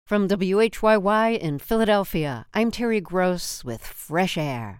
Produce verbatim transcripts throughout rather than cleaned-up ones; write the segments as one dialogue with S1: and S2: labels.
S1: From W H Y Y in Philadelphia, I'm Terry Gross with Fresh Air.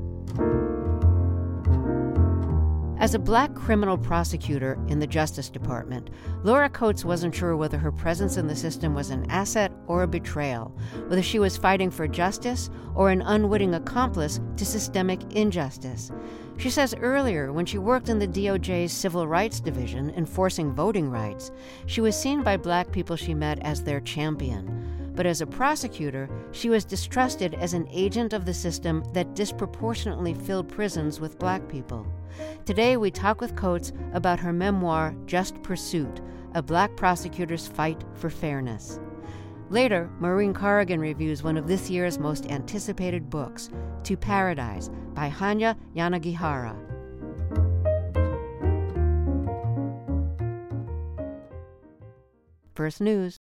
S1: As a black criminal prosecutor in the Justice Department, Laura Coates wasn't sure whether her presence in the system was an asset or a betrayal, whether she was fighting for justice or an unwitting accomplice to systemic injustice. She says earlier, when she worked in the D O J's Civil Rights Division enforcing voting rights, she was seen by black people she met as their champion. But as a prosecutor, she was distrusted as an agent of the system that disproportionately filled prisons with black people. Today, we talk with Coates about her memoir, Just Pursuit, a black prosecutor's fight for fairness. Later, Maureen Corrigan reviews one of this year's most anticipated books, To Paradise, by Hanya Yanagihara. First News.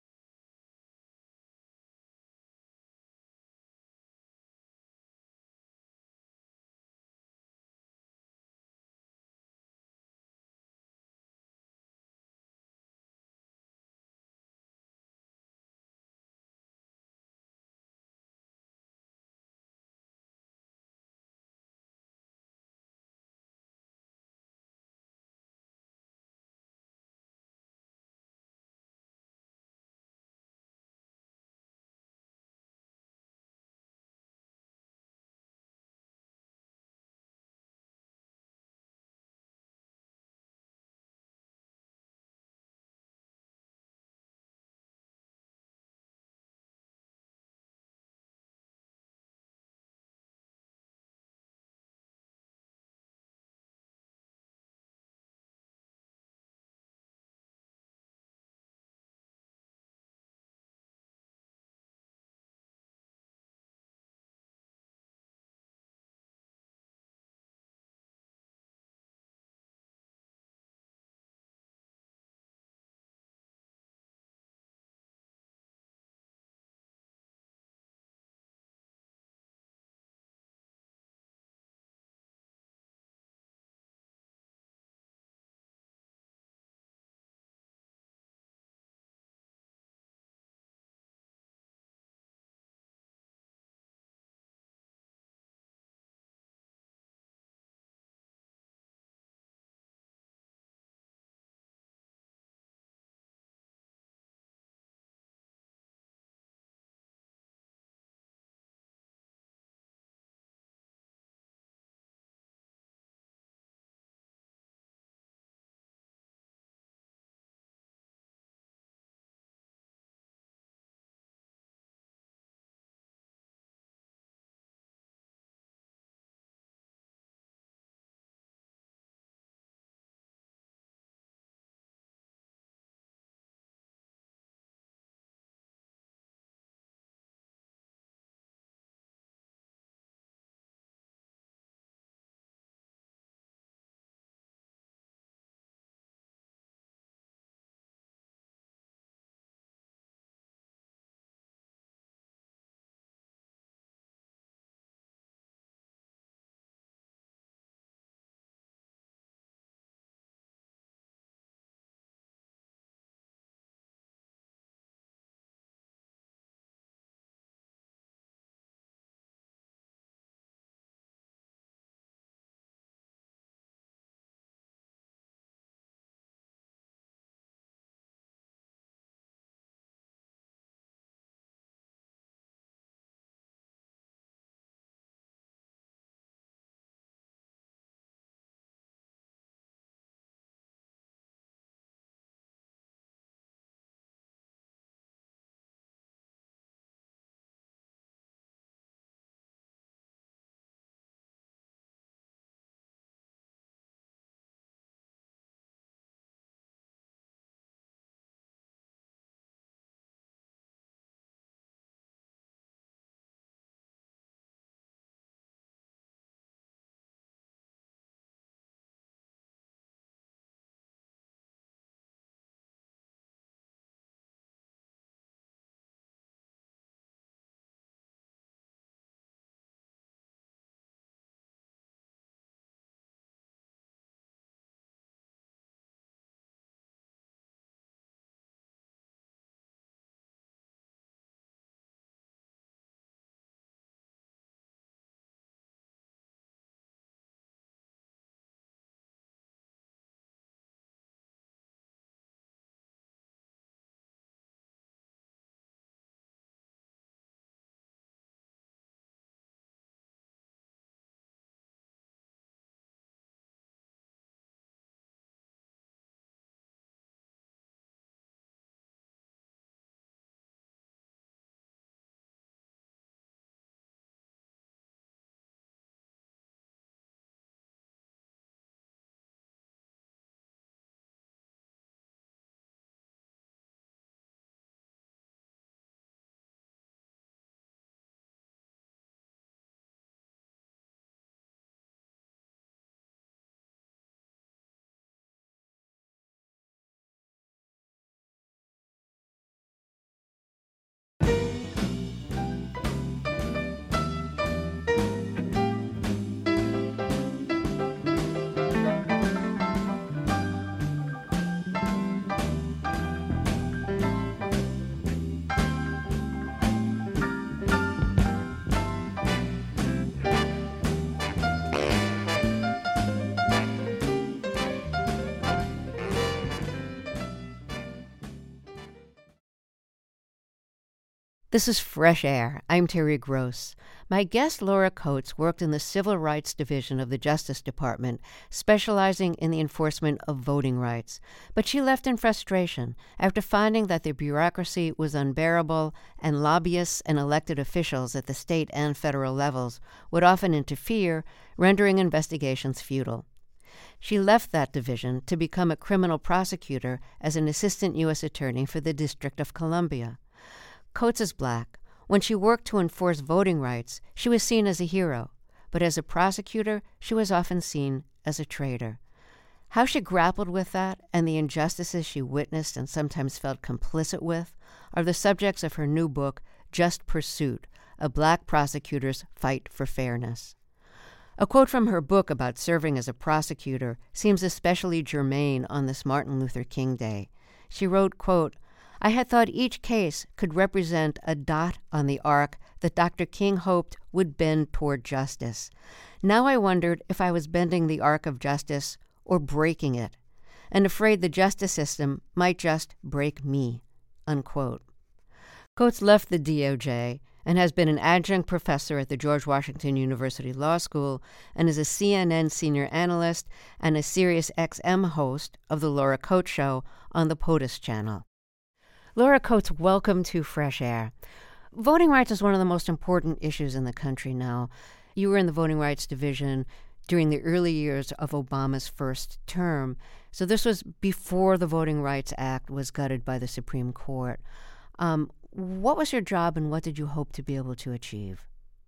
S1: This is Fresh Air. I'm Terry Gross. My guest, Laura Coates, worked in the Civil Rights Division of the Justice Department, specializing in the enforcement of voting rights. But she left in frustration after finding that the bureaucracy was unbearable and lobbyists and elected officials at the state and federal levels would often interfere, rendering investigations futile. She left that division to become a criminal prosecutor as an assistant U S attorney for the District of Columbia. Coates is black. When she worked to enforce voting rights, she was seen as a hero, but as a prosecutor, she was often seen as a traitor. How she grappled with that and the injustices she witnessed and sometimes felt complicit with are the subjects of her new book, Just Pursuit: A Black Prosecutor's Fight for Fairness. A quote from her book about serving as a prosecutor seems especially germane on this Martin Luther King Day. She wrote, quote, "I had thought each case could represent a dot on the arc that Doctor King hoped would bend toward justice. Now I wondered if I was bending the arc of justice or breaking it, and afraid the justice system might just break me," unquote. Coates left the D O J and has been an adjunct professor at the George Washington University Law School and is a C N N senior analyst and a Sirius X M host of the Laura Coates Show on the POTUS channel. Laura Coates, welcome to Fresh Air. Voting rights is one of the most important issues in the country now. You were in the Voting Rights Division during the early years of Obama's first term, so this was before the Voting Rights Act was gutted by the Supreme Court. Um, what was your job and what did you hope to be able to achieve?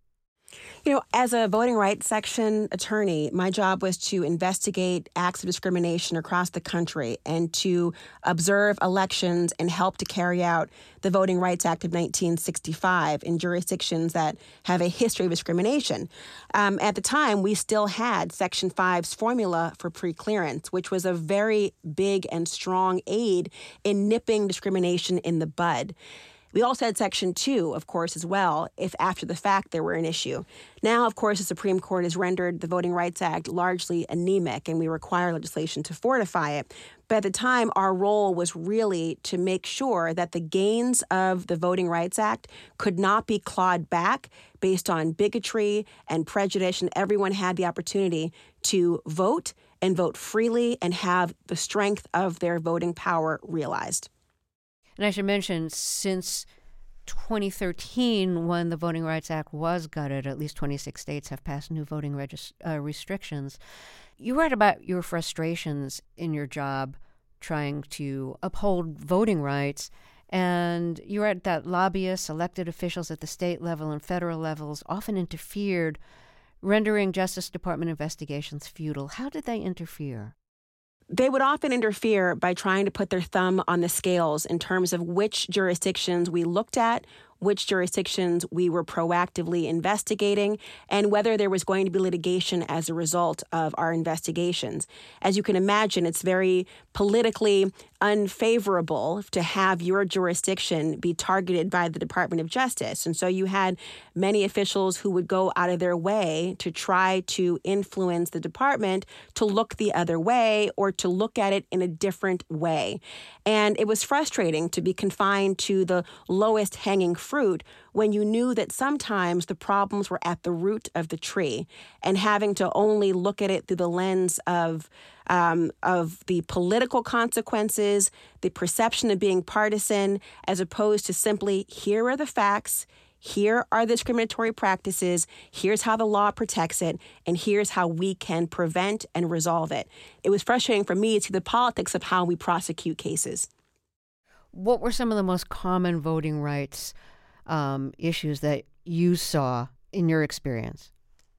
S2: You know, as a voting rights section attorney, my job was to investigate acts of discrimination across the country and to observe elections and help to carry out the Voting Rights Act of nineteen sixty-five in jurisdictions that have a history of discrimination. Um, at the time, we still had Section five's formula for preclearance, which was a very big and strong aid in nipping discrimination in the bud. We also had Section two, of course, as well, if after the fact there were an issue. Now, of course, the Supreme Court has rendered the Voting Rights Act largely anemic, and we require legislation to fortify it. But at the time, our role was really to make sure that the gains of the Voting Rights Act could not be clawed back based on bigotry and prejudice, and everyone had the opportunity to vote and vote freely and have the strength of their voting power realized.
S1: And I should mention, since twenty thirteen, when the Voting Rights Act was gutted, at least twenty-six states have passed new voting regis- uh, restrictions. You write about your frustrations in your job trying to uphold voting rights, and you write that lobbyists, elected officials at the state level and federal levels often interfered, rendering Justice Department investigations futile. How did they interfere?
S2: They would often interfere by trying to put their thumb on the scales in terms of which jurisdictions we looked at, which jurisdictions we were proactively investigating, and whether there was going to be litigation as a result of our investigations. As you can imagine, it's very politically unfavorable to have your jurisdiction be targeted by the Department of Justice. And so you had many officials who would go out of their way to try to influence the department to look the other way or to look at it in a different way. And it was frustrating to be confined to the lowest hanging fruit when you knew that sometimes the problems were at the root of the tree, and having to only look at it through the lens of um, of the political consequences, the perception of being partisan, as opposed to simply, here are the facts, here are the discriminatory practices, here's how the law protects it, and here's how we can prevent and resolve it. It was frustrating for me to see the politics of how we prosecute cases.
S1: What were some of the most common voting rights um, issues that you saw in your experience?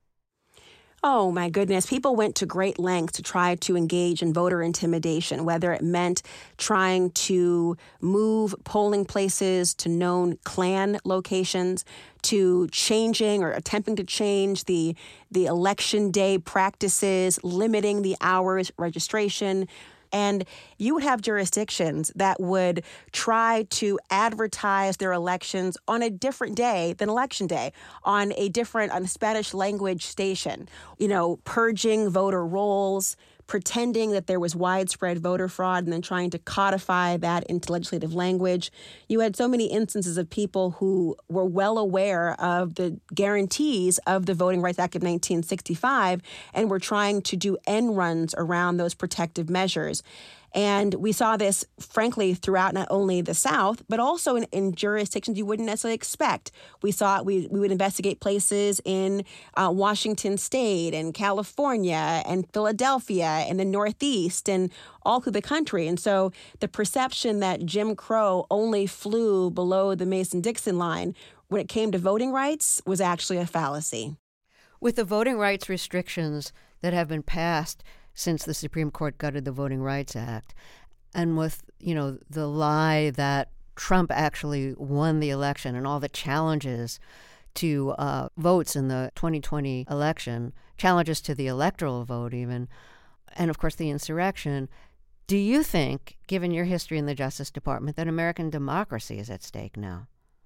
S2: Oh, my goodness. People went to great lengths to try to engage in voter intimidation, whether it meant trying to move polling places to known Klan locations, to changing or attempting to change the, the election day practices, limiting the hours registration. And you would have jurisdictions that would try to advertise their elections on a different day than Election Day, on a different, on a Spanish language station, you know, purging voter rolls, pretending that there was widespread voter fraud and then trying to codify that into legislative language. You had so many instances of people who were well aware of the guarantees of the Voting Rights Act of nineteen sixty-five and were trying to do end runs around those protective measures. And we saw this, frankly, throughout not only the South, but also in, in jurisdictions you wouldn't necessarily expect. We saw it, we, we would investigate places in uh, Washington State and California and Philadelphia and the Northeast and all through the country. And so the perception that Jim Crow only flew below the Mason-Dixon line when it came to voting rights was actually a fallacy.
S1: With the voting rights restrictions that have been passed since the Supreme Court gutted the Voting Rights Act, and with, you know, the lie that Trump actually won the election and all the challenges to uh, votes in the twenty twenty election, challenges to the electoral vote even, and of course the insurrection, do you think, given your history in the Justice Department, that American democracy is at stake now?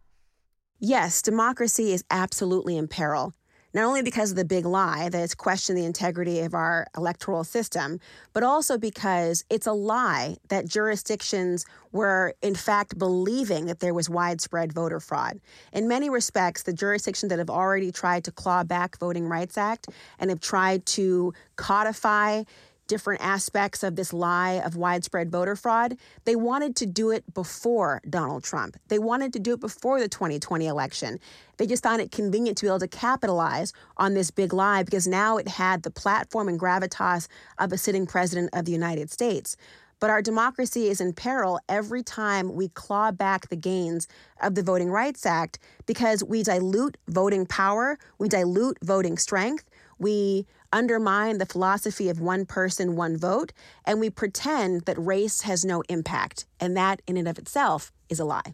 S2: Yes, democracy is absolutely in peril. Not only because of the big lie that it's questioned the integrity of our electoral system, but also because it's a lie that jurisdictions were, in fact, believing that there was widespread voter fraud. In many respects, the jurisdictions that have already tried to claw back Voting Rights Act and have tried to codify different aspects of this lie of widespread voter fraud, they wanted to do it before Donald Trump. They wanted to do it before the twenty twenty election. They just found it convenient to be able to capitalize on this big lie because now it had the platform and gravitas of a sitting president of the United States. But our democracy is in peril every time we claw back the gains of the Voting Rights Act because we dilute voting power, we dilute voting strength, we undermine the philosophy of one person, one vote, and we pretend that race has no impact. And that in and of itself is a lie.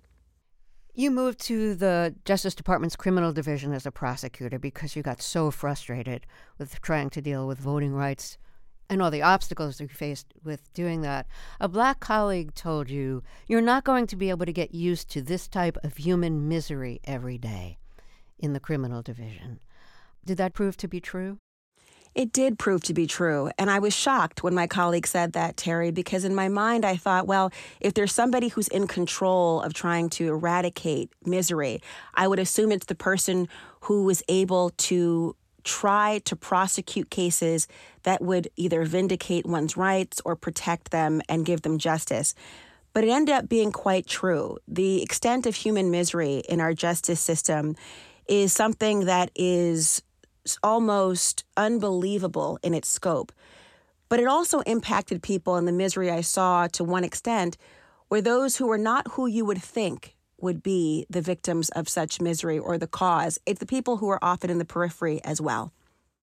S1: You moved to the Justice Department's criminal division as a prosecutor because you got so frustrated with trying to deal with voting rights and all the obstacles you faced with doing that. A black colleague told you, you're not going to be able to get used to this type of human misery every day in the criminal division. Did that prove to be true?
S2: It did prove to be true. And I was shocked when my colleague said that, Terry, because in my mind, I thought, well, if there's somebody who's in control of trying to eradicate misery, I would assume it's the person who was able to try to prosecute cases that would either vindicate one's rights or protect them and give them justice. But it ended up being quite true. The extent of human misery in our justice system is something that is almost unbelievable in its scope. But it also impacted people, and the misery I saw to one extent were those who were not who you would think would be the victims of such misery or the cause. It's the people who are often in the periphery as well.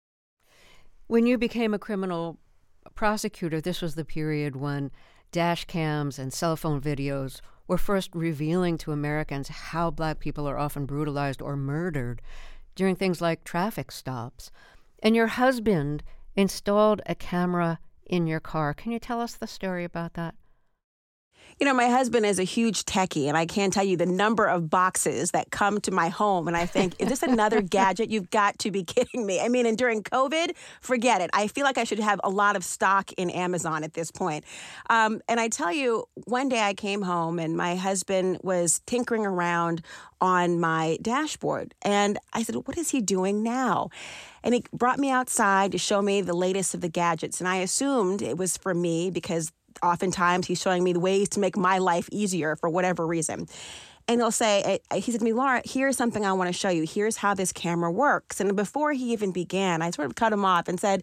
S1: When you became a criminal prosecutor, this was the period when dash cams and cell phone videos were first revealing to Americans how black people are often brutalized or murdered during things like traffic stops. And your husband installed a camera in your car. Can you tell us the story about that?
S2: You know, my husband is a huge techie, and I can't tell you the number of boxes that come to my home. And I think, is this another gadget? You've got to be kidding me. I mean, and during COVID, forget it. I feel like I should have a lot of stock in Amazon at this point. Um, and I tell you, one day I came home and my husband was tinkering around on my dashboard. And I said, what is he doing now? And he brought me outside to show me the latest of the gadgets. And I assumed it was for me because oftentimes he's showing me the ways to make my life easier for whatever reason. And he'll say, he said to me, Laura, here's something I want to show you. Here's how this camera works. And before he even began, I sort of cut him off and said,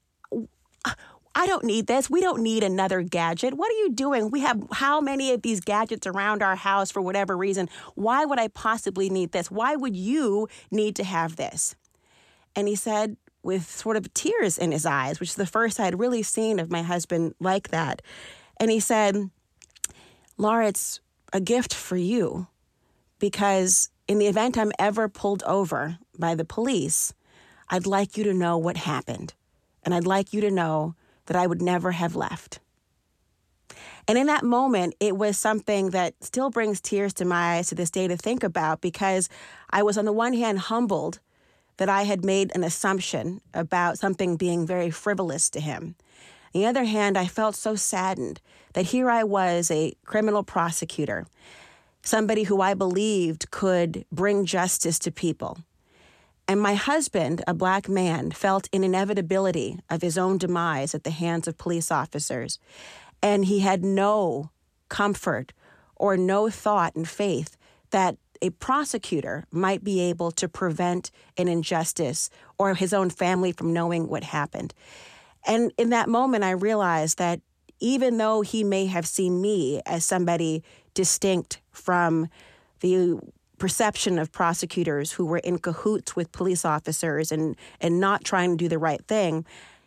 S2: I don't need this. We don't need another gadget. What are you doing? We have how many of these gadgets around our house for whatever reason? Why would I possibly need this? Why would you need to have this? And he said, with sort of tears in his eyes, which is the first I had really seen of my husband like that. And he said, Laura, it's a gift for you because in the event I'm ever pulled over by the police, I'd like you to know what happened. And I'd like you to know that I would never have left. And in that moment, it was something that still brings tears to my eyes to this day to think about because I was on the one hand humbled that I had made an assumption about something being very frivolous to him. On the other hand, I felt so saddened that here I was, a criminal prosecutor, somebody who I believed could bring justice to people. And my husband, a Black man, felt an inevitability of his own demise at the hands of police officers. And he had no comfort or no thought and faith that a prosecutor might be able to prevent an injustice or his own family from knowing what happened. And in that moment, I realized that even though he may have seen me as somebody distinct from the perception of prosecutors who were in cahoots with police officers and, and not trying to do the right thing,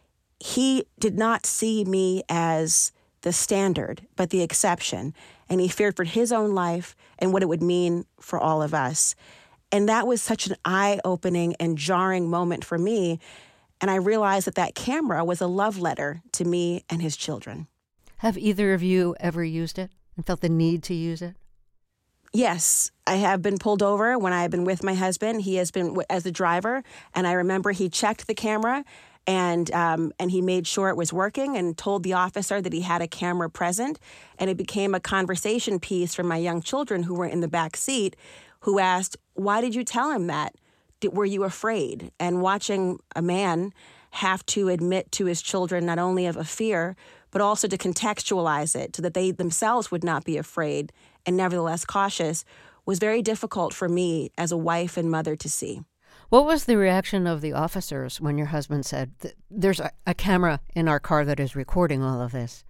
S2: he did not see me as the standard, but the exception. And he feared for his own life and what it would mean for all of us. And that was such an eye-opening and jarring moment for me. And I realized that that camera was a love letter to me and his children.
S1: Have either of you ever used it and felt the need to use it?
S2: Yes, I have been pulled over when I have been with my husband. He has been as the driver, and I remember he checked the camera and um, and he made sure it was working and told the officer that he had a camera present. And it became a conversation piece for my young children who were in the back seat, who asked, "Why did you tell him that? Did, were you afraid?" And watching a man have to admit to his children not only of a fear, but also to contextualize it so that they themselves would not be afraid and nevertheless cautious, was very difficult for me as a wife and mother to see.
S1: What was the reaction of the officers when your husband said, there's a, a camera in our car that is recording all of this?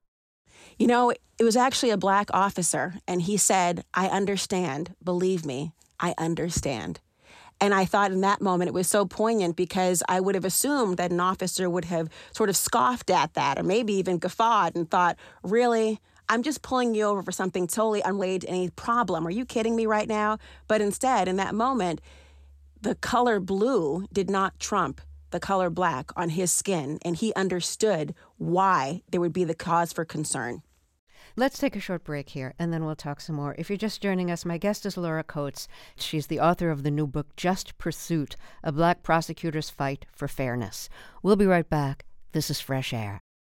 S2: You know, it was actually a Black officer, and he said, "I understand. Believe me, I understand." And I thought in that moment it was so poignant because I would have assumed that an officer would have sort of scoffed at that or maybe even guffawed and thought, "Really? I'm just pulling you over for something totally unrelated to any problem. Are you kidding me right now?" But instead, in that moment, the color blue did not trump the color black on his skin, and he understood why there would be the cause for concern.
S1: Let's take a short break here, and then we'll talk some more. If you're just joining us, my guest is Laura Coates. She's the author of the new book, Just Pursuit, A Black Prosecutor's Fight for Fairness. We'll be right back. This is Fresh Air.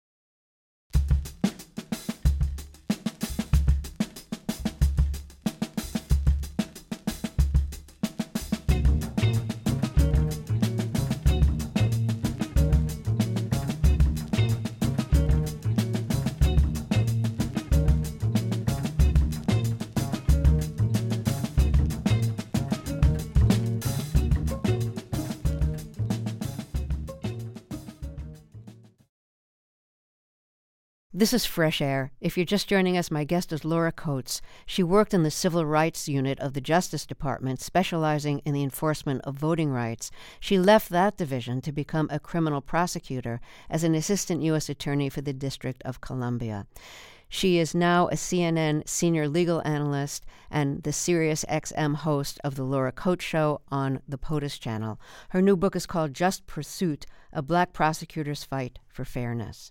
S1: This is Fresh Air. If you're just joining us, my guest is Laura Coates. She worked in the Civil Rights Unit of the Justice Department, specializing in the enforcement of voting rights. She left that division to become a criminal prosecutor as an assistant U S attorney for the District of Columbia. She is now a C N N senior legal analyst and the Sirius X M host of the Laura Coates Show on the POTUS channel. Her new book is called Just Pursuit, A Black Prosecutor's Fight for Fairness.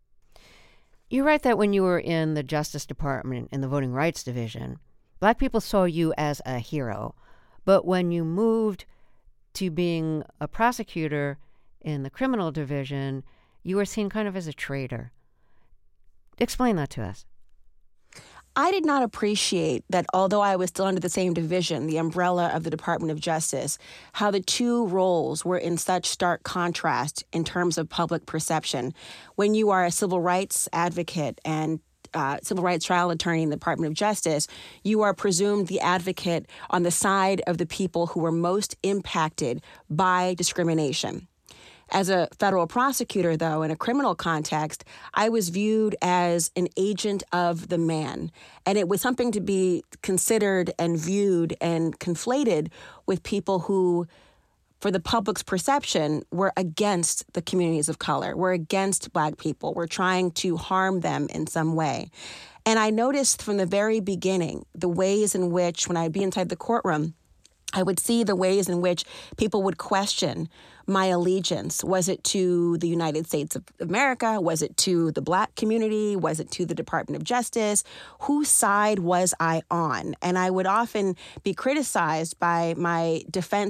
S1: You write that when you were in the Justice Department in the Voting Rights Division, Black people saw you as a hero. But when you moved to being a prosecutor in the criminal division, you were seen kind of as a traitor. Explain that to us.
S2: I did not appreciate that although I was still under the same division, the umbrella of the Department of Justice, how the two roles were in such stark contrast in terms of public perception. When you are a civil rights advocate and uh, civil rights trial attorney in the Department of Justice, you are presumed the advocate on the side of the people who were most impacted by discrimination. As a federal prosecutor, though, in a criminal context, I was viewed as an agent of the man. And it was something to be considered and viewed and conflated with people who, for the public's perception, were against the communities of color, were against Black people, were trying to harm them in some way. And I noticed from the very beginning the ways in which, when I'd be inside the courtroom, I would see the ways in which people would question my allegiance. Was it to the United States of America? Was it to the Black community? Was it to the Department of Justice? Whose side was I on? And I would often be criticized by my defense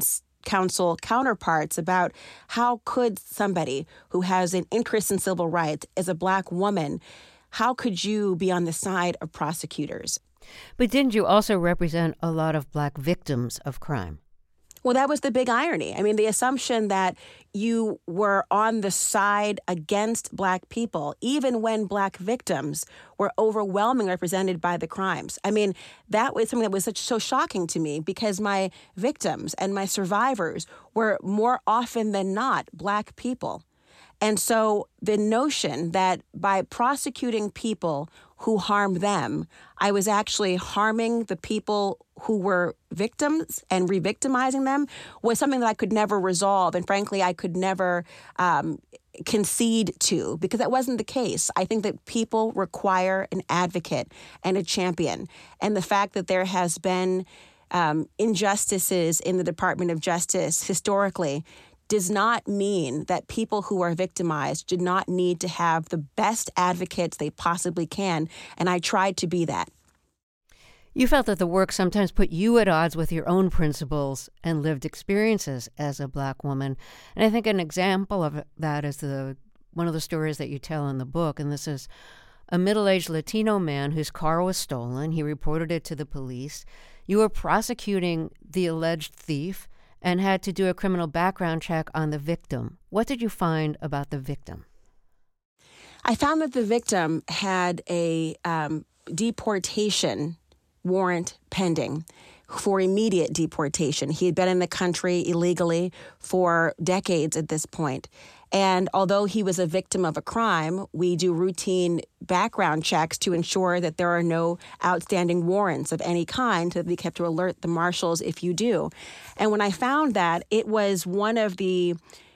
S2: counsel counterparts about how could somebody who has an interest in civil rights as a Black woman, how could you be on the side of prosecutors?
S1: But didn't you also represent a lot of Black victims of crime?
S2: Well, that was the big irony. I mean, the assumption that you were on the side against Black people, even when Black victims were overwhelmingly represented by the crimes. I mean, that was something that was such, so shocking to me because my victims and my survivors were more often than not Black people. And so the notion that by prosecuting people who harmed them, I was actually harming the people who were victims and re-victimizing them was something that I could never resolve. And frankly, I could never um, concede to because that wasn't the case. I think that people require an advocate and a champion. And the fact that there has been um, injustices in the Department of Justice historically does not mean that people who are victimized do not need to have the best advocates they possibly can. And I tried to be that.
S1: You felt that the work sometimes put you at odds with your own principles and lived experiences as a Black woman. And I think an example of that is the one of the stories that you tell in the book. And this is a middle-aged Latino man whose car was stolen. He reported it to the police. You were prosecuting the alleged thief and had to do a criminal background check on the victim. What did you find about the victim?
S2: I found that the victim had a um, deportation warrant pending for immediate deportation. He had been in the country illegally for decades at this point. And although he was a victim of a crime, we do routine background checks to ensure that there are no outstanding warrants of any kind that we have to alert the marshals if you do. And when I found that, it was one of the,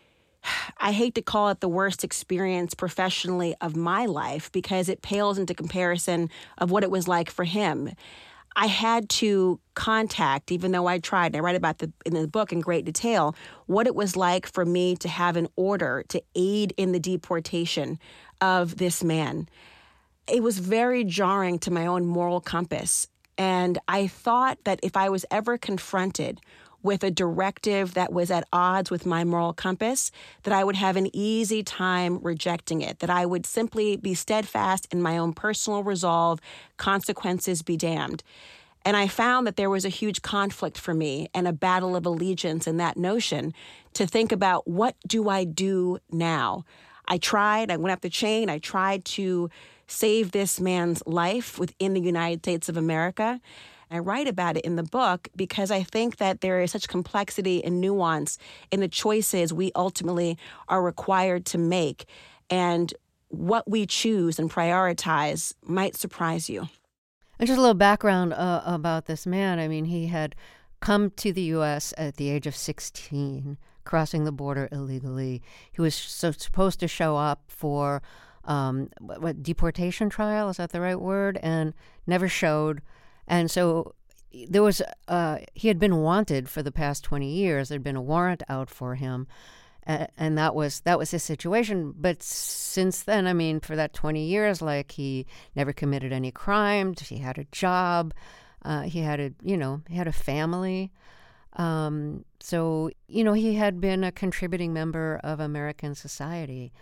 S2: I hate to call it the worst experience professionally of my life because it pales into comparison of what it was like for him. I had to contact, even though I tried, and I write about the in the book in great detail, what it was like for me to have an order to aid in the deportation of this man. It was very jarring to my own moral compass. And I thought that if I was ever confronted with a directive that was at odds with my moral compass, that I would have an easy time rejecting it, that I would simply be steadfast in my own personal resolve, consequences be damned. And I found that there was a huge conflict for me and a battle of allegiance in that notion to think about what do I do now? I tried, I went up the chain, I tried to save this man's life within the United States of America. I write about it in the book because I think that there is such complexity and nuance in the choices we ultimately are required to make. And what we choose and prioritize might surprise you.
S1: And just a little background uh, about this man. I mean, he had come to the U S at the age of sixteen, crossing the border illegally. He was so supposed to show up for um, what, what deportation trial, is that the right word? And never showed. And so there was, uh, he had been wanted for the past twenty years. There'd been a warrant out for him. Uh, and that was that was his situation. But since then, I mean, for that twenty years, like he never committed any crimes. He had a job. Uh, he had a, you know, he had a family. Um, so, you know, he had been a contributing member of American society.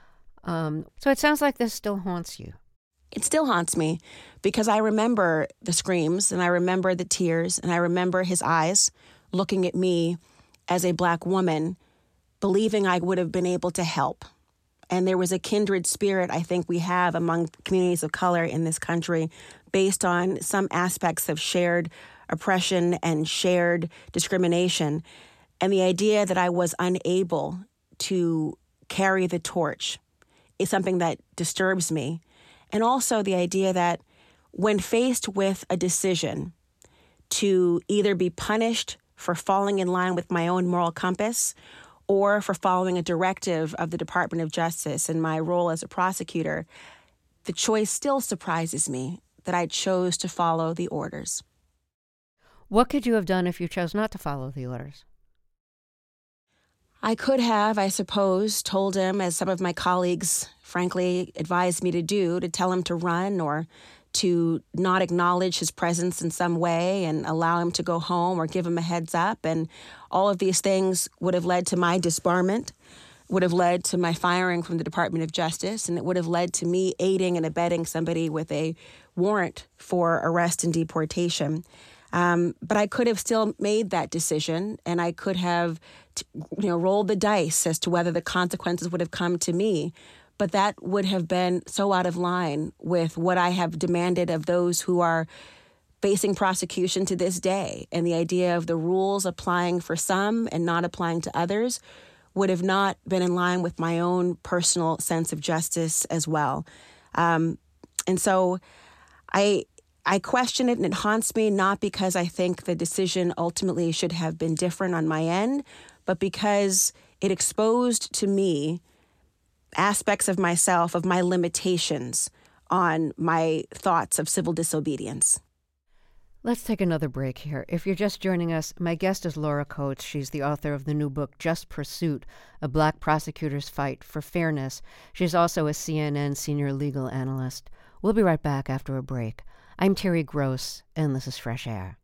S1: Um, so it sounds like this still haunts you.
S2: It still haunts me because I remember the screams and I remember the tears and I remember his eyes looking at me as a Black woman, believing I would have been able to help. And there was a kindred spirit I think we have among communities of color in this country based on some aspects of shared oppression and shared discrimination. And the idea that I was unable to carry the torch is something that disturbs me. And also the idea that when faced with a decision to either be punished for falling in line with my own moral compass or for following a directive of the Department of Justice in my role as a prosecutor, the choice still surprises me that I chose to follow the orders.
S1: What could you have done if you chose not to follow the orders?
S2: I could have, I suppose, told him, as some of my colleagues frankly advised me to do, to tell him to run or to not acknowledge his presence in some way and allow him to go home or give him a heads up. And all of these things would have led to my disbarment, would have led to my firing from the Department of Justice, and it would have led to me aiding and abetting somebody with a warrant for arrest and deportation. Um, but I could have still made that decision, and I could have, you know, rolled the dice as to whether the consequences would have come to me. But that would have been so out of line with what I have demanded of those who are facing prosecution to this day. And the idea of the rules applying for some and not applying to others would have not been in line with my own personal sense of justice as well. Um, and so I I question it, and it haunts me, not because I think the decision ultimately should have been different on my end, but because it exposed to me aspects of myself, of my limitations on my thoughts of civil disobedience.
S1: Let's take another break here. If you're just joining us, my guest is Laura Coates. She's the author of the new book, Just Pursuit, A Black Prosecutor's Fight for Fairness. She's also a C N N senior legal analyst. We'll be right back after a break. I'm Terry Gross, and this is Fresh Air.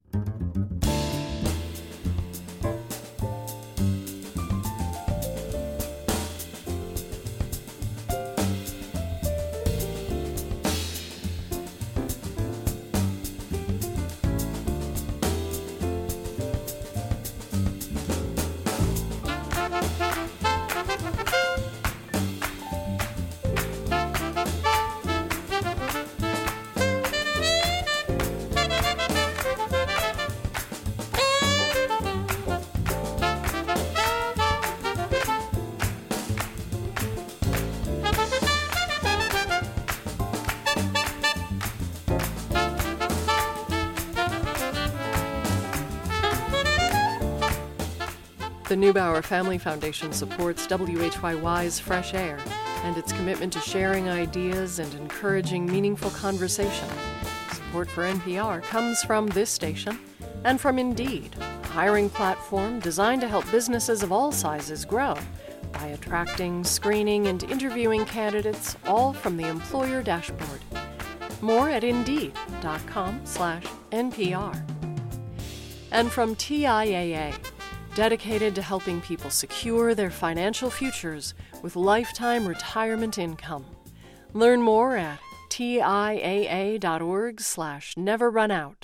S3: The Neubauer Family Foundation supports W H Y Y's Fresh Air and its commitment to sharing ideas and encouraging meaningful conversation. Support for N P R comes from this station and from Indeed, a hiring platform designed to help businesses of all sizes grow by attracting, screening, and interviewing candidates, all from the employer dashboard. More at Indeed.com slash NPR. And from T I A A, dedicated to helping people secure their financial futures with lifetime retirement income. Learn more at T I A A dot org slash never run out.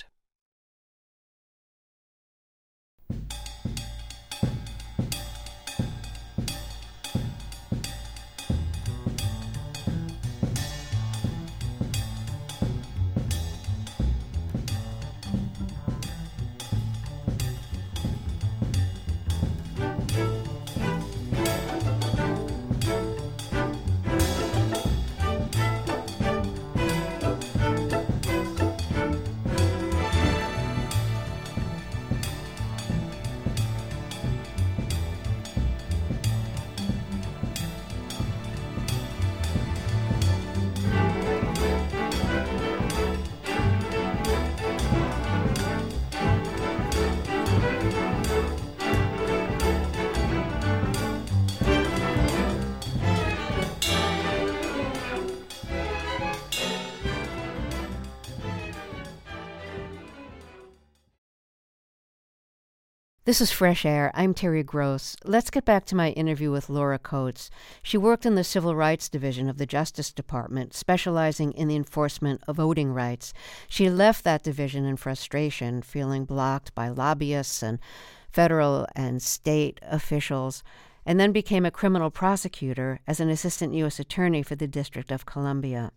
S1: This is Fresh Air. I'm Terry Gross. Let's get back to my interview with Laura Coates. She worked in the Civil Rights Division of the Justice Department, specializing in the enforcement of voting rights. She left that division in frustration, feeling blocked by lobbyists and federal and state officials, and then became a criminal prosecutor as an assistant U S attorney for the District of Columbia.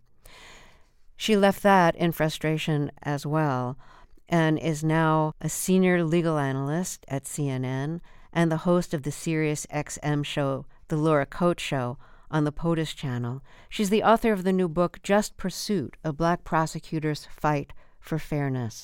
S1: She left that in frustration as well, and is now a senior legal analyst at C N N and the host of the Sirius X M show, The Laura Coates Show, on the POTUS channel. She's the author of the new book, Just Pursuit, A Black Prosecutor's Fight for Fairness.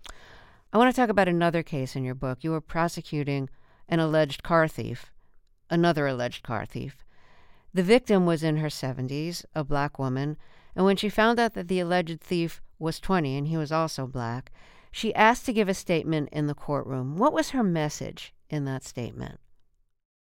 S1: I want to talk about another case in your book. You were prosecuting an alleged car thief, another alleged car thief. The victim was in her seventies, a black woman, and when she found out that the alleged thief was twenty and he was also black, she asked to give a statement in the courtroom. What was her message in that statement?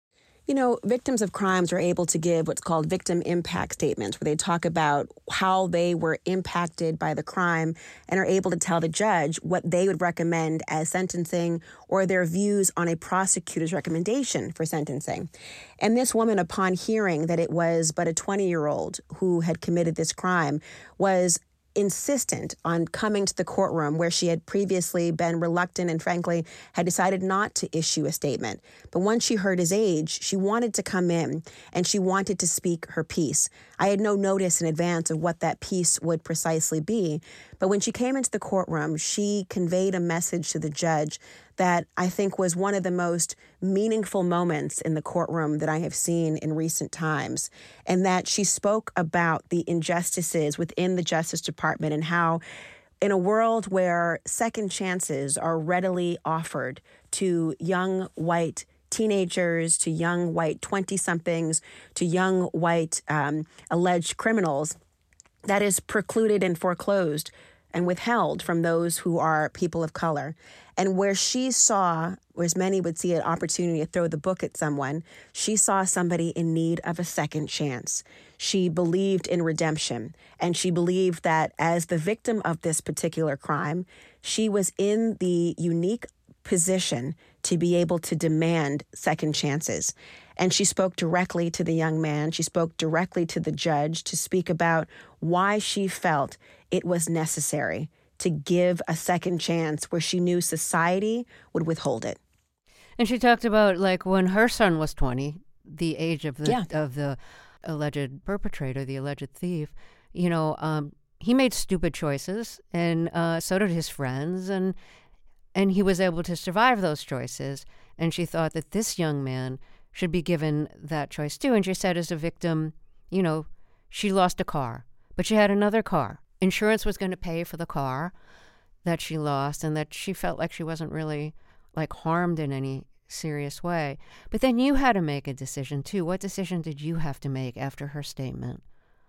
S2: You know, victims of crimes are able to give what's called victim impact statements, where they talk about how they were impacted by the crime and are able to tell the judge what they would recommend as sentencing or their views on a prosecutor's recommendation for sentencing. And this woman, upon hearing that it was but a twenty-year-old who had committed this crime, was insistent on coming to the courtroom, where she had previously been reluctant and frankly had decided not to issue a statement. But once she heard his age, she wanted to come in and she wanted to speak her piece. I had no notice in advance of what that piece would precisely be. But when she came into the courtroom, she conveyed a message to the judge that I think was one of the most meaningful moments in the courtroom that I have seen in recent times, and that she spoke about the injustices within the Justice Department and how, in a world where second chances are readily offered to young white teenagers, to young white twenty-somethings, to young white um, alleged criminals, that is precluded and foreclosed and withheld from those who are people of color. And where she saw, whereas many would see an opportunity to throw the book at someone, she saw somebody in need of a second chance. She believed in redemption, and she believed that as the victim of this particular crime, she was in the unique position to be able to demand second chances. And she spoke directly to the young man. She spoke directly to the judge to speak about why she felt it was necessary to give a second chance where she knew society would withhold it.
S1: And she talked about, like, when her son was twenty, the age of the
S2: Yeah.
S1: of the alleged perpetrator, the alleged thief, you know, um, he made stupid choices, and uh, so did his friends, and and he was able to survive those choices. And she thought that this young man should be given that choice too. And she said, as a victim, you know, she lost a car, but she had another car. Insurance was going to pay for the car that she lost, and that she felt like she wasn't really, like, harmed in any serious way. But then you had to make a decision too. What decision did you have to make after her statement?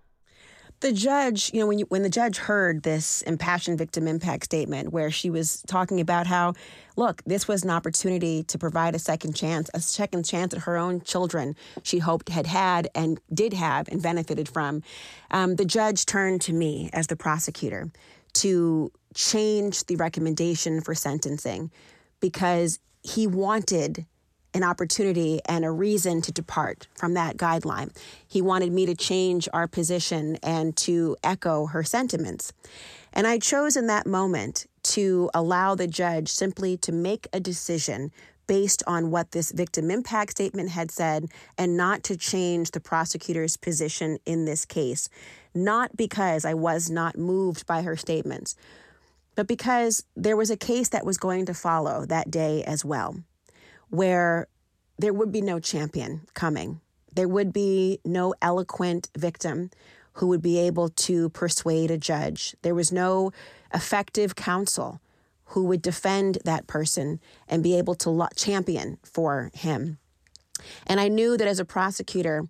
S2: The judge, you know, when you, when the judge heard this impassioned victim impact statement where she was talking about how, look, this was an opportunity to provide a second chance, a second chance at her own children she hoped had had and did have and benefited from, um, the judge turned to me as the prosecutor to change the recommendation for sentencing because he wanted an opportunity and a reason to depart from that guideline. He wanted me to change our position and to echo her sentiments. And I chose in that moment to allow the judge simply to make a decision based on what this victim impact statement had said and not to change the prosecutor's position in this case. Not because I was not moved by her statements, but because there was a case that was going to follow that day as well, where there would be no champion coming. There would be no eloquent victim who would be able to persuade a judge. There was no effective counsel who would defend that person and be able to lo- champion for him. And I knew that as a prosecutor,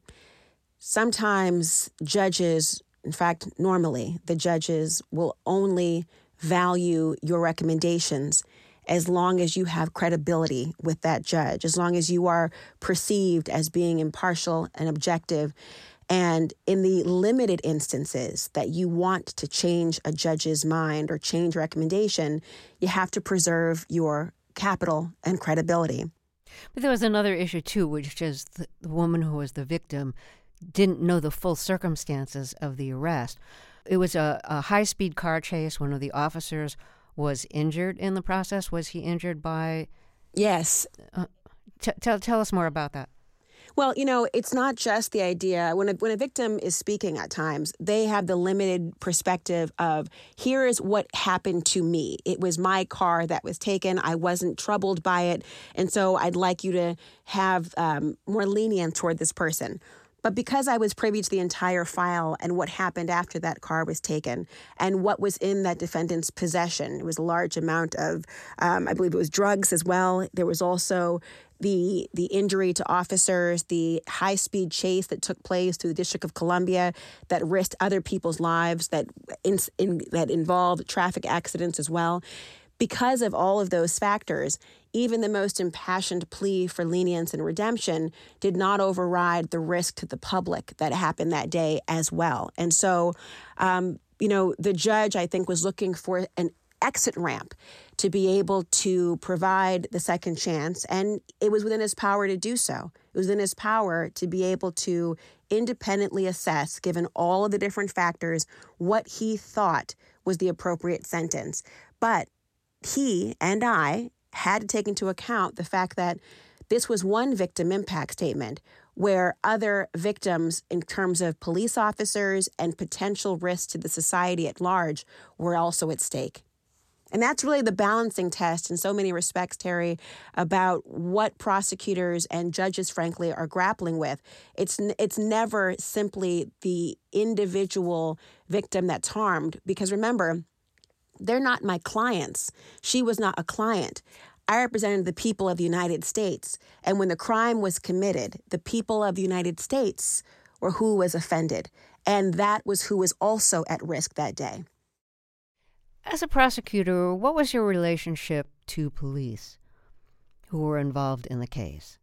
S2: sometimes judges, in fact, normally, the judges will only value your recommendations as long as you have credibility with that judge, as long as you are perceived as being impartial and objective. And in the limited instances that you want to change a judge's mind or change recommendation, you have to preserve your capital and credibility.
S1: But there was another issue, too, which is the, the woman who was the victim didn't know the full circumstances of the arrest. It was a, a high-speed car chase. One of the officers was injured in the process. Was he injured by...
S2: Yes.
S1: Uh, t- tell, tell us more about that.
S2: Well, you know, it's not just the idea. When a, when a victim is speaking at times, they have the limited perspective of, here is what happened to me. It was my car that was taken. I wasn't troubled by it. And so I'd like you to have um, more lenience toward this person. But because I was privy to the entire file and what happened after that car was taken and what was in that defendant's possession, it was a large amount of, um, I believe it was drugs as well. There was also the the injury to officers, the high-speed chase that took place through the District of Columbia that risked other people's lives, that in, in, that involved traffic accidents as well. because of all of those factors, even the most impassioned plea for lenience and redemption did not override the risk to the public that happened that day as well. And so, um, you know, the judge, I think, was looking for an exit ramp to be able to provide the second chance. And it was within his power to do so. It was within his power to be able to independently assess, given all of the different factors, what he thought was the appropriate sentence. But he and I had to take into account the fact that this was one victim impact statement where other victims in terms of police officers and potential risks to the society at large were also at stake. And that's really the balancing test in so many respects, Terry, about what prosecutors and judges, frankly, are grappling with. It's it's never simply the individual victim that's harmed, because remember, they're not my clients. She was not a client. I represented the people of the United States. And when the crime was committed, the people of the United States were who was offended. And that was who was also at risk that day.
S1: As a prosecutor, what was your relationship to police who were involved in the case?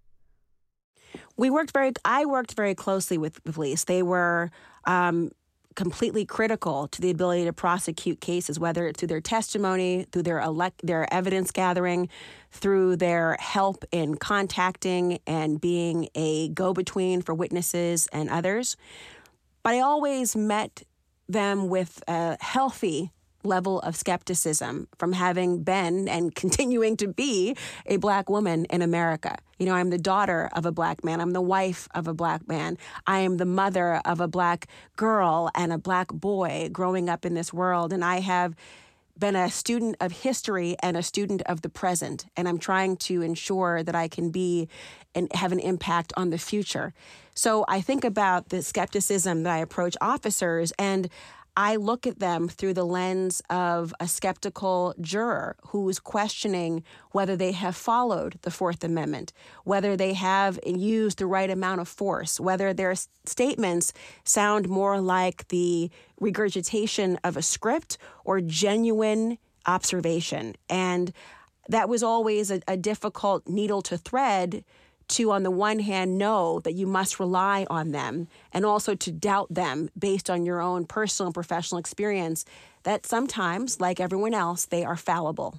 S2: We worked very, I worked very closely with the police. They were um, completely critical to the ability to prosecute cases, whether it's through their testimony, through their elect, their evidence gathering, through their help in contacting and being a go-between for witnesses and others. But I always met them with a healthy level of skepticism from having been and continuing to be a Black woman in America. You know, I'm the daughter of a Black man. I'm the wife of a Black man. I am the mother of a Black girl and a Black boy growing up in this world. And I have been a student of history and a student of the present. And I'm trying to ensure that I can be and have an impact on the future. So I think about the skepticism that I approach officers, and I look at them through the lens of a skeptical juror who is questioning whether they have followed the Fourth Amendment, whether they have used the right amount of force, whether their statements sound more like the regurgitation of a script or genuine observation. And that was always a, a difficult needle to thread, to, on the one hand, know that you must rely on them, and also to doubt them based on your own personal and professional experience, that sometimes, like everyone else, they are fallible.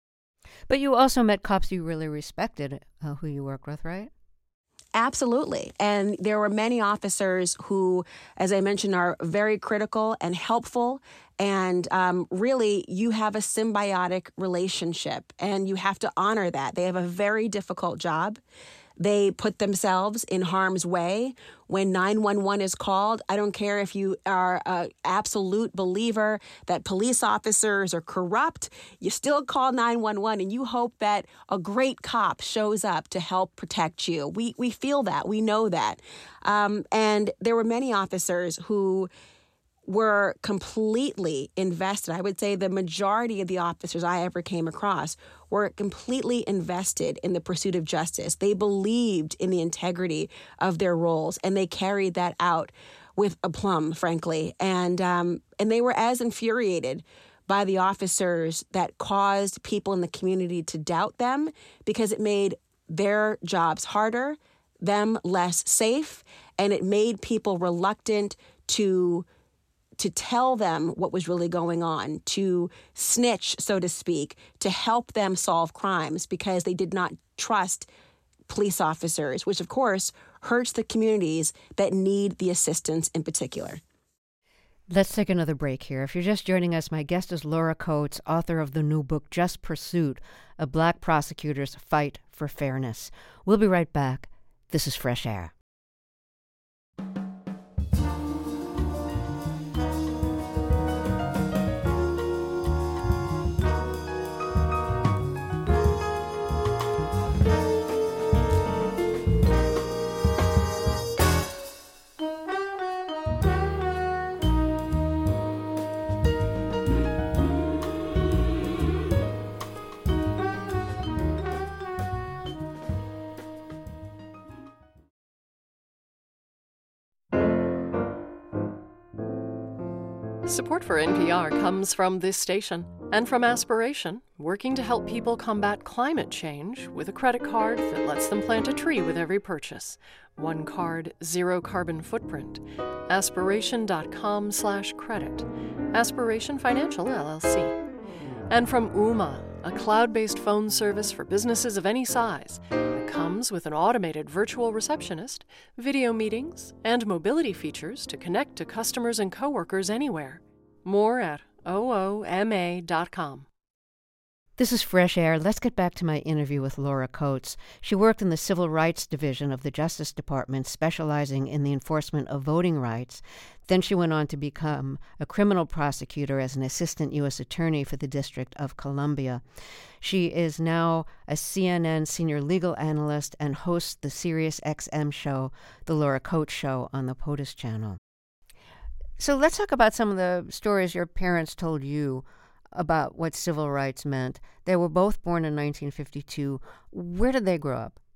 S1: But you also met cops you really respected, uh, who you worked with, right?
S2: Absolutely. And there were many officers who, as I mentioned, are very critical and helpful. And um, really, you have a symbiotic relationship, and you have to honor that. They have a very difficult job. They put themselves in harm's way when nine one one is called. I don't care if you are an absolute believer that police officers are corrupt. You still call nine one one, and you hope that a great cop shows up to help protect you. We we feel that. We know that. Um, and there were many officers who were completely invested. I would say the majority of the officers I ever came across were completely invested in the pursuit of justice. They believed in the integrity of their roles, and they carried that out with aplomb, frankly. And um, and they were as infuriated by the officers that caused people in the community to doubt them, because it made their jobs harder, them less safe, and it made people reluctant to to tell them what was really going on, to snitch, so to speak, to help them solve crimes, because they did not trust police officers, which of course hurts the communities that need the assistance in particular.
S1: Let's take another break here. If you're just joining us, my guest is Laura Coates, author of the new book, Just Pursuit, A Black Prosecutor's Fight for Fairness. We'll be right back. This is Fresh Air.
S3: Support for N P R comes from this station and from Aspiration, working to help people combat climate change with a credit card that lets them plant a tree with every purchase. One card, zero carbon footprint. Aspiration.com slash credit. Aspiration Financial, L L C. And from Ooma, a cloud-based phone service for businesses of any size that comes with an automated virtual receptionist, video meetings, and mobility features to connect to customers and coworkers anywhere. More at ooma dot com.
S1: This is Fresh Air. Let's get back to my interview with Laura Coates. She worked in the Civil Rights Division of the Justice Department, specializing in the enforcement of voting rights. Then she went on to become a criminal prosecutor as an assistant U S attorney for the District of Columbia. She is now a C N N senior legal analyst and hosts the Sirius X M show, The Laura Coates Show, on the POTUS channel. So let's talk about some of the stories your parents told you about what civil rights meant. They were both born in nineteen fifty-two. Where did they grow up?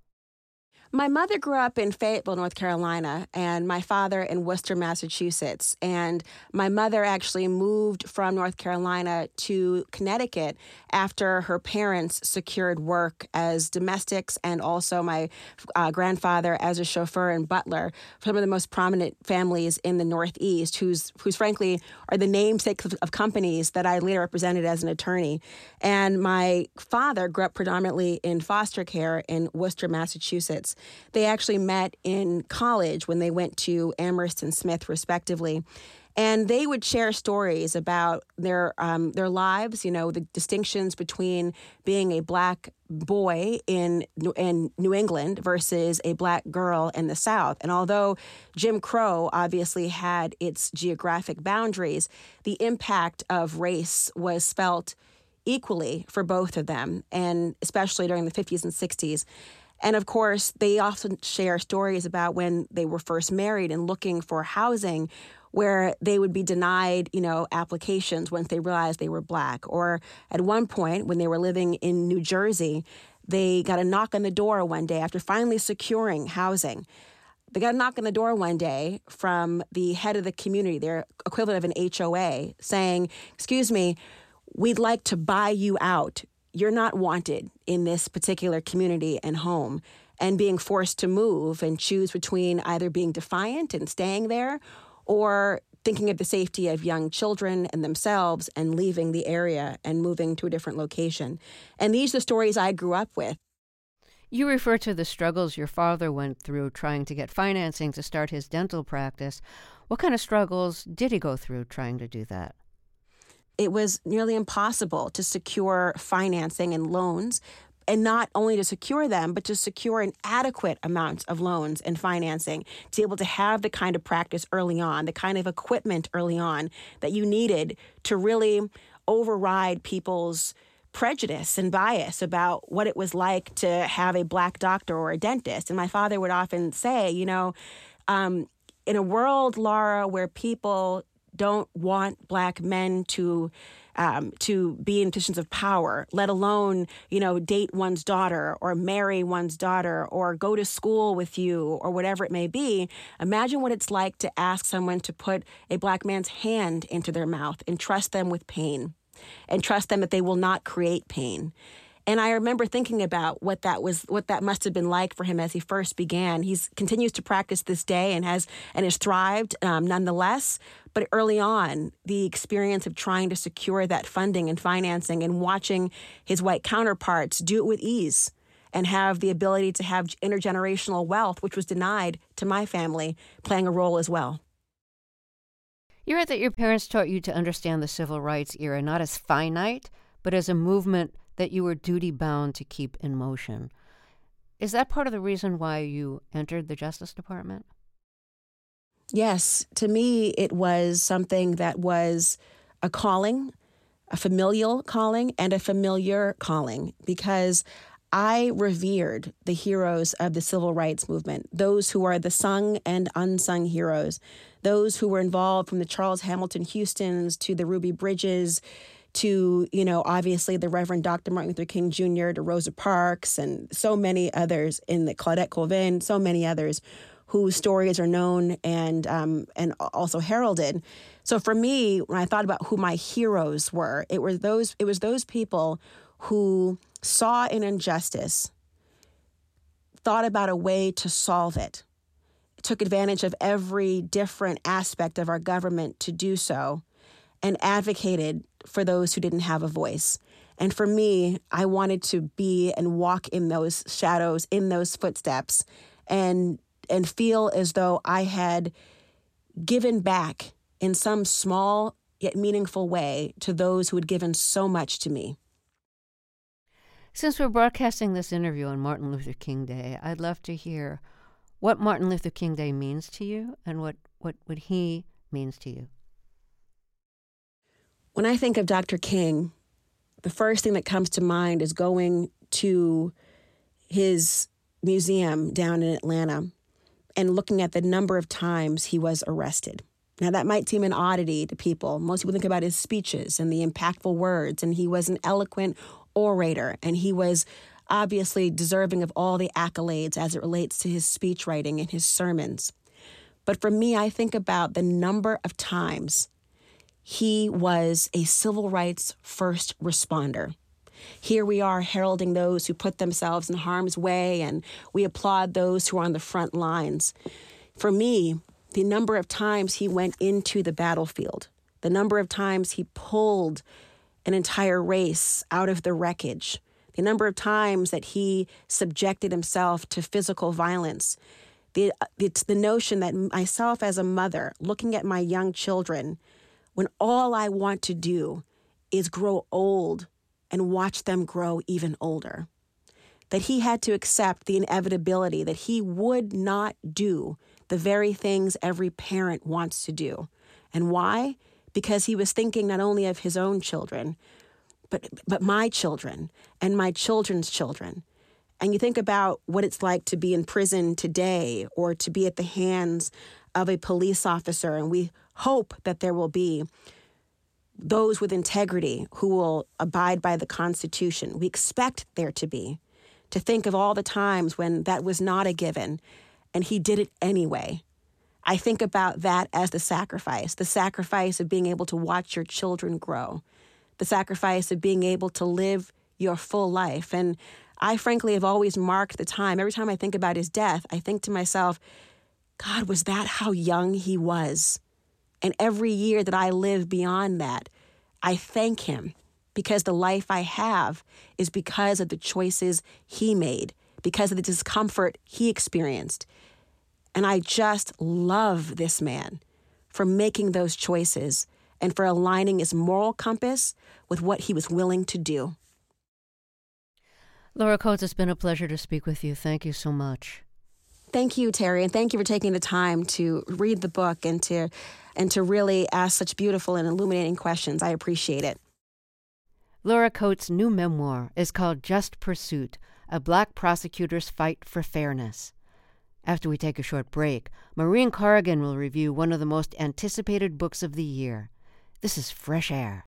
S2: My mother grew up in Fayetteville, North Carolina, and my father in Worcester, Massachusetts. And my mother actually moved from North Carolina to Connecticut after her parents secured work as domestics, and also my uh, grandfather as a chauffeur and butler for some of the most prominent families in the Northeast, who's, who's frankly are the namesakes of, of companies that I later represented as an attorney. And my father grew up predominantly in foster care in Worcester, Massachusetts. They actually met in college when they went to Amherst and Smith, respectively. And they would share stories about their um, their lives, you know, the distinctions between being a black boy in in New England versus a black girl in the South. And although Jim Crow obviously had its geographic boundaries, the impact of race was felt equally for both of them, and especially during the fifties and sixties. And of course, they often share stories about when they were first married and looking for housing, where they would be denied, you know, applications once they realized they were black. Or at one point, when they were living in New Jersey, they got a knock on the door one day after finally securing housing. They got a knock on the door one day from the head of the community, their equivalent of an H O A, saying, "Excuse me, we'd like to buy you out. You're not wanted in this particular community and home," and being forced to move and choose between either being defiant and staying there or thinking of the safety of young children and themselves and leaving the area and moving to a different location. And these are the stories I grew up with.
S1: You refer to the struggles your father went through trying to get financing to start his dental practice. What kind of struggles did he go through trying to do that?
S2: It was nearly impossible to secure financing and loans, and not only to secure them, but to secure an adequate amount of loans and financing to be able to have the kind of practice early on, the kind of equipment early on that you needed to really override people's prejudice and bias about what it was like to have a black doctor or a dentist. And my father would often say, you know, um, in a world, Laura, where people don't want black men to um, to be in positions of power, let alone, you know, date one's daughter or marry one's daughter or go to school with you or whatever it may be. Imagine what it's like to ask someone to put a black man's hand into their mouth and trust them with pain and trust them that they will not create pain. And I remember thinking about what that was, what that must have been like for him as he first began. He continues to practice this day and has and has thrived um, nonetheless. But early on, the experience of trying to secure that funding and financing and watching his white counterparts do it with ease and have the ability to have intergenerational wealth, which was denied to my family, playing a role as well.
S1: You read that your parents taught you to understand the civil rights era not as finite, but as a movement that you were duty-bound to keep in motion. Is that part of the reason why you entered the Justice Department?
S2: Yes. To me, it was something that was a calling, a familial calling, and a familiar calling, because I revered the heroes of the civil rights movement, those who are the sung and unsung heroes, those who were involved from the Charles Hamilton Houstons to the Ruby Bridges to, you know, obviously the Reverend Doctor Martin Luther King Junior, to Rosa Parks, and so many others in the Claudette Colvin, so many others whose stories are known and um, and also heralded. So for me, when I thought about who my heroes were, it were those it was those people who saw an injustice, thought about a way to solve it, took advantage of every different aspect of our government to do so, and advocated for those who didn't have a voice. And for me, I wanted to be and walk in those shadows, in those footsteps, and and feel as though I had given back in some small yet meaningful way to those who had given so much to me.
S1: Since we're broadcasting this interview on Martin Luther King Day, I'd love to hear what Martin Luther King Day means to you and what, what, what he means to you.
S2: When I think of Doctor King, the first thing that comes to mind is going to his museum down in Atlanta and looking at the number of times he was arrested. Now, that might seem an oddity to people. Most people think about his speeches and the impactful words, and he was an eloquent orator, and he was obviously deserving of all the accolades as it relates to his speech writing and his sermons. But for me, I think about the number of times he was a civil rights first responder. Here we are heralding those who put themselves in harm's way, and we applaud those who are on the front lines. For me, the number of times he went into the battlefield, the number of times he pulled an entire race out of the wreckage, the number of times that he subjected himself to physical violence, the, it's the notion that myself as a mother, looking at my young children, when all I want to do is grow old and watch them grow even older, that he had to accept the inevitability that he would not do the very things every parent wants to do. And why? Because he was thinking not only of his own children, but but my children and my children's children. And you think about what it's like to be in prison today or to be at the hands of a police officer, and we hope that there will be those with integrity who will abide by the Constitution. We expect there to be. To think of all the times when that was not a given, and he did it anyway. I think about that as the sacrifice, the sacrifice of being able to watch your children grow, the sacrifice of being able to live your full life. And I frankly have always marked the time. Every time I think about his death, I think to myself, God, was that how young he was? And every year that I live beyond that, I thank him because the life I have is because of the choices he made, because of the discomfort he experienced. And I just love this man for making those choices and for aligning his moral compass with what he was willing to do.
S1: Laura Coates, it's been a pleasure to speak with you. Thank you so much.
S2: Thank you, Terry, and thank you for taking the time to read the book and to and to really ask such beautiful and illuminating questions. I appreciate it.
S1: Laura Coates' new memoir is called Just Pursuit, A Black Prosecutor's Fight for Fairness. After we take a short break, Maureen Corrigan will review one of the most anticipated books of the year. This is Fresh Air.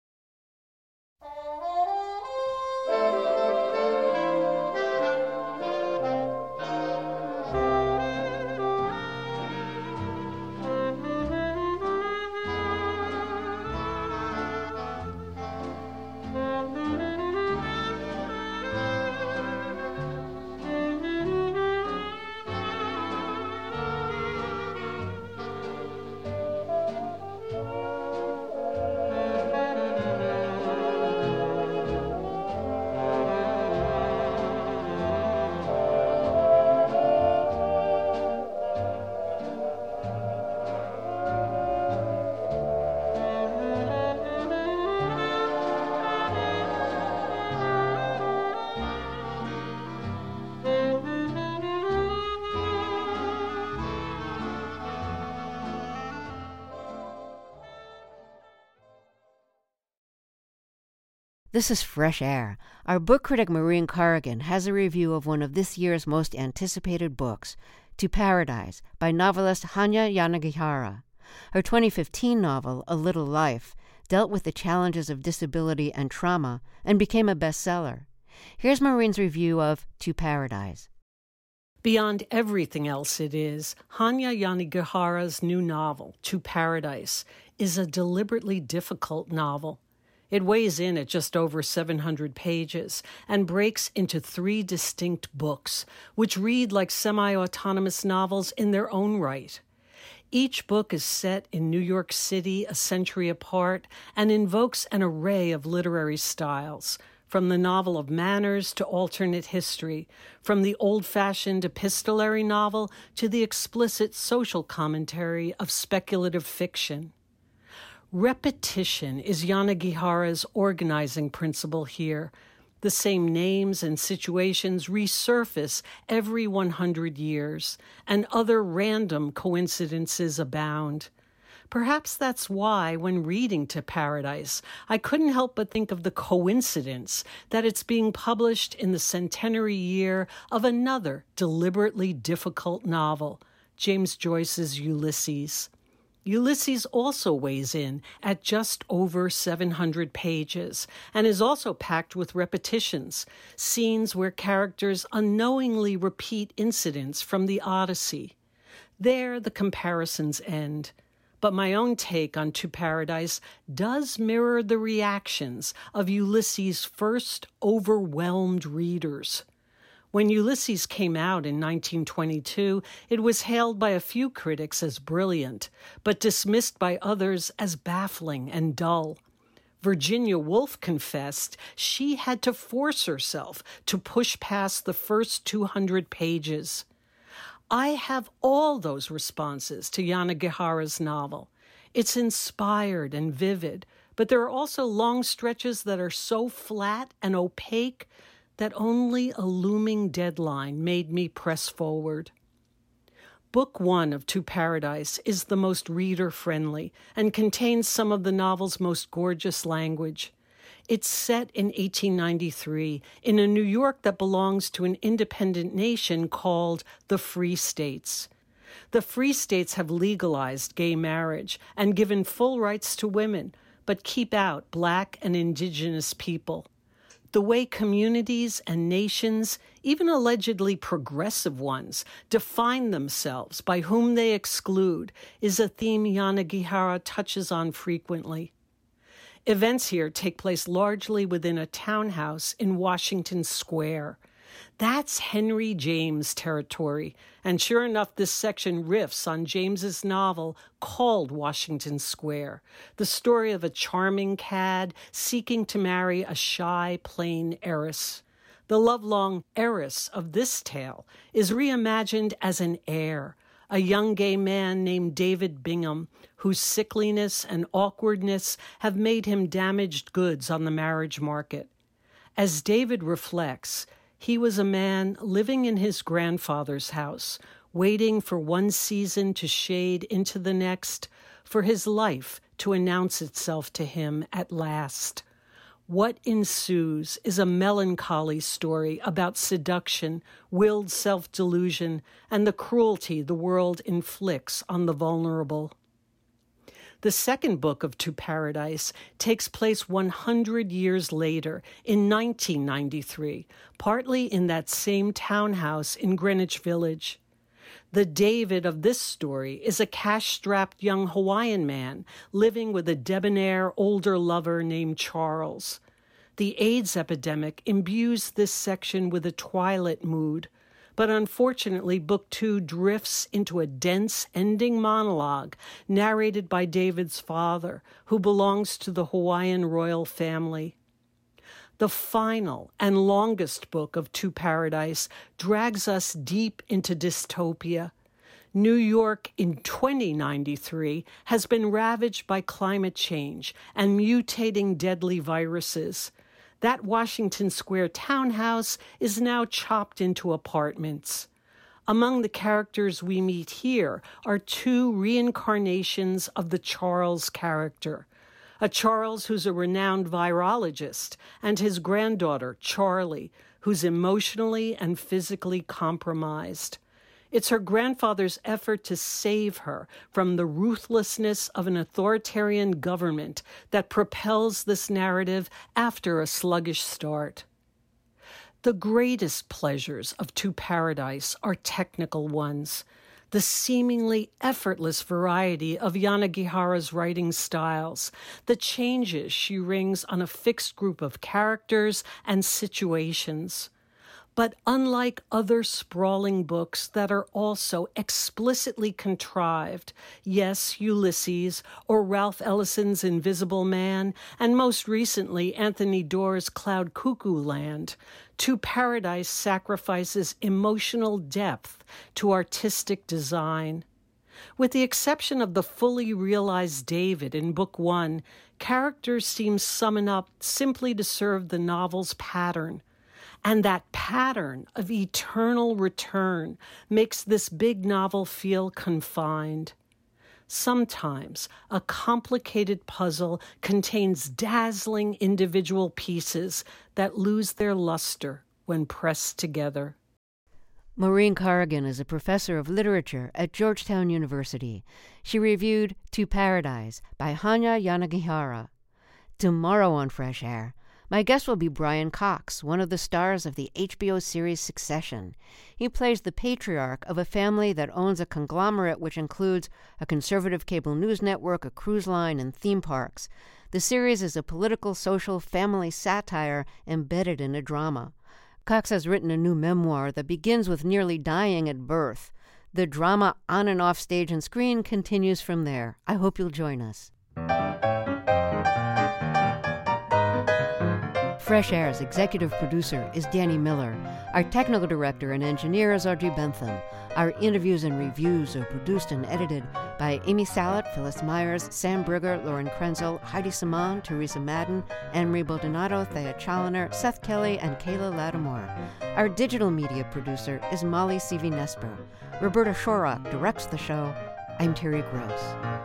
S1: This is Fresh Air. Our book critic Maureen Corrigan has a review of one of this year's most anticipated books, To Paradise, by novelist Hanya Yanagihara. Her twenty fifteen novel, A Little Life, dealt with the challenges of disability and trauma and became a bestseller. Here's Maureen's review of To Paradise.
S4: Beyond everything else it is, Hanya Yanagihara's new novel, To Paradise, is a deliberately difficult novel. It weighs in at just over seven hundred pages and breaks into three distinct books, which read like semi-autonomous novels in their own right. Each book is set in New York City a century apart and invokes an array of literary styles, from the novel of manners to alternate history, from the old-fashioned epistolary novel to the explicit social commentary of speculative fiction. Repetition is Yanagihara's organizing principle here. The same names and situations resurface every one hundred years, and other random coincidences abound. Perhaps that's why, when reading To Paradise, I couldn't help but think of the coincidence that it's being published in the centenary year of another deliberately difficult novel, James Joyce's Ulysses. Ulysses also weighs in at just over seven hundred pages and is also packed with repetitions, scenes where characters unknowingly repeat incidents from the Odyssey. There, the comparisons end. But my own take on To Paradise does mirror the reactions of Ulysses' first overwhelmed readers. When Ulysses came out in nineteen twenty-two, it was hailed by a few critics as brilliant, but dismissed by others as baffling and dull. Virginia Woolf confessed she had to force herself to push past the first two hundred pages. I have all those responses to Yanagihara's novel. It's inspired and vivid, but there are also long stretches that are so flat and opaque that only a looming deadline made me press forward. Book one of To Paradise is the most reader-friendly and contains some of the novel's most gorgeous language. It's set in eighteen ninety-three in a New York that belongs to an independent nation called the Free States. The Free States have legalized gay marriage and given full rights to women, but keep out Black and Indigenous people. The way communities and nations, even allegedly progressive ones, define themselves by whom they exclude is a theme Yanagihara touches on frequently. Events here take place largely within a townhouse in Washington Square. That's Henry James territory, and sure enough, this section riffs on James's novel called Washington Square, the story of a charming cad seeking to marry a shy, plain heiress. The lovelong heiress of this tale is reimagined as an heir, a young gay man named David Bingham, whose sickliness and awkwardness have made him damaged goods on the marriage market. As David reflects, he was a man living in his grandfather's house, waiting for one season to shade into the next, for his life to announce itself to him at last. What ensues is a melancholy story about seduction, willed self-delusion, and the cruelty the world inflicts on the vulnerable. The second book of To Paradise takes place one hundred years later, in nineteen ninety-three, partly in that same townhouse in Greenwich Village. The David of this story is a cash-strapped young Hawaiian man living with a debonair older lover named Charles. The AIDS epidemic imbues this section with a twilight mood, but unfortunately, Book Two drifts into a dense ending monologue narrated by David's father, who belongs to the Hawaiian royal family. The final and longest book of To Paradise drags us deep into dystopia. New York in twenty ninety-three has been ravaged by climate change and mutating deadly viruses. That Washington Square townhouse is now chopped into apartments. Among the characters we meet here are two reincarnations of the Charles character. A Charles who's a renowned virologist, and his granddaughter, Charlie, who's emotionally and physically compromised. It's her grandfather's effort to save her from the ruthlessness of an authoritarian government that propels this narrative after a sluggish start. The greatest pleasures of To Paradise are technical ones. The seemingly effortless variety of Yanagihara's writing styles, the changes she rings on a fixed group of characters and situations. But unlike other sprawling books that are also explicitly contrived, yes, Ulysses, or Ralph Ellison's Invisible Man, and most recently Anthony Doerr's Cloud Cuckoo Land, To Paradise sacrifices emotional depth to artistic design. With the exception of the fully realized David in Book One, characters seem summoned up simply to serve the novel's pattern. And that pattern of eternal return makes this big novel feel confined. Sometimes a complicated puzzle contains dazzling individual pieces that lose their luster when pressed together.
S1: Maureen Corrigan is a professor of literature at Georgetown University. She reviewed To Paradise by Hanya Yanagihara. Tomorrow on Fresh Air, my guest will be Brian Cox, one of the stars of the H B O series Succession. He plays the patriarch of a family that owns a conglomerate which includes a conservative cable news network, a cruise line, and theme parks. The series is a political, social, family satire embedded in a drama. Cox has written a new memoir that begins with nearly dying at birth. The drama on and off stage and screen continues from there. I hope you'll join us. Fresh Air's executive producer is Danny Miller. Our technical director and engineer is Audrey Bentham. Our interviews and reviews are produced and edited by Amy Salat, Phyllis Myers, Sam Brigger, Lauren Krenzel, Heidi Simon, Teresa Madden, Anne-Marie Baldonado, Thea Challoner, Seth Kelly, and Kayla Lattimore. Our digital media producer is Molly Seavy-Nesper. Roberta Shorrock directs the show. I'm Terry Gross.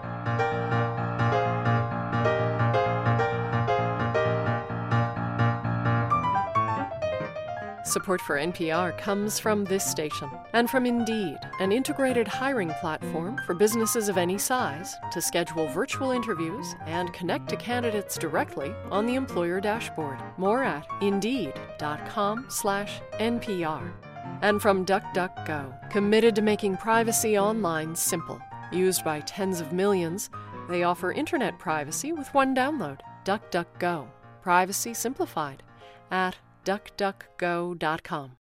S3: Support for N P R comes from this station and from Indeed, an integrated hiring platform for businesses of any size to schedule virtual interviews and connect to candidates directly on the employer dashboard. More at Indeed.com slash NPR. And from DuckDuckGo, committed to making privacy online simple. Used by tens of millions, they offer internet privacy with one download. DuckDuckGo. Privacy simplified. At duck duck go dot com.